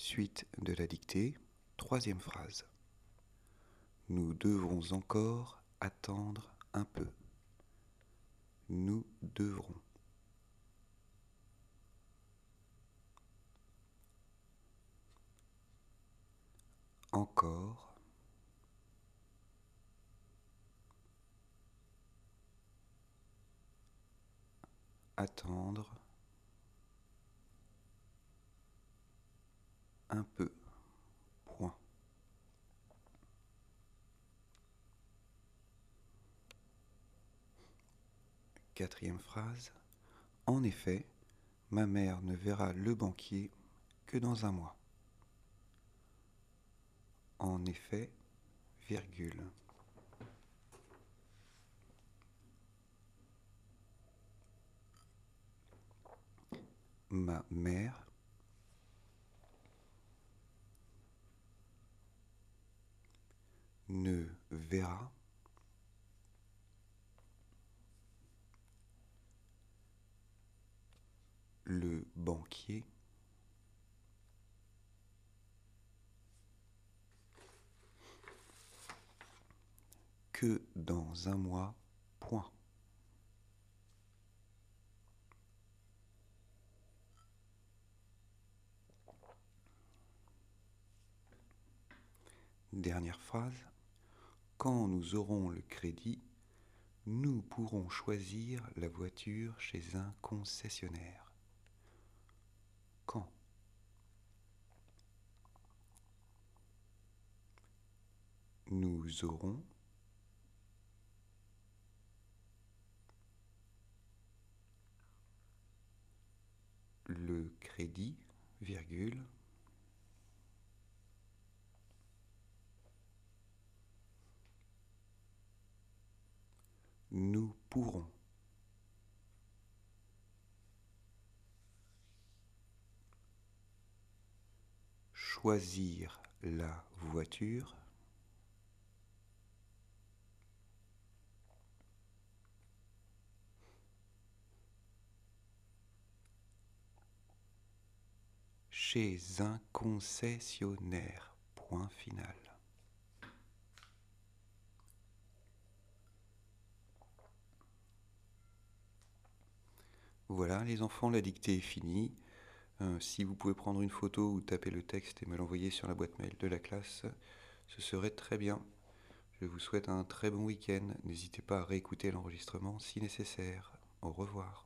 Suite de la dictée, troisième phrase. Nous devrons encore attendre un peu. Nous devrons. Encore. Attendre. Un peu. Point. Quatrième phrase. En effet, ma mère ne verra le banquier que dans un mois. En effet, virgule. Ma mère ne verra le banquier que dans un mois, point. Dernière phrase. Quand nous aurons le crédit, nous pourrons choisir la voiture chez un concessionnaire. Quand nous aurons le crédit, virgule, nous pourrons choisir la voiture chez un concessionnaire. Point final. Voilà les enfants, la dictée est finie. Si vous pouvez prendre une photo ou taper le texte et me l'envoyer sur la boîte mail de la classe, ce serait très bien. Je vous souhaite un très bon week-end. N'hésitez pas à réécouter l'enregistrement si nécessaire. Au revoir.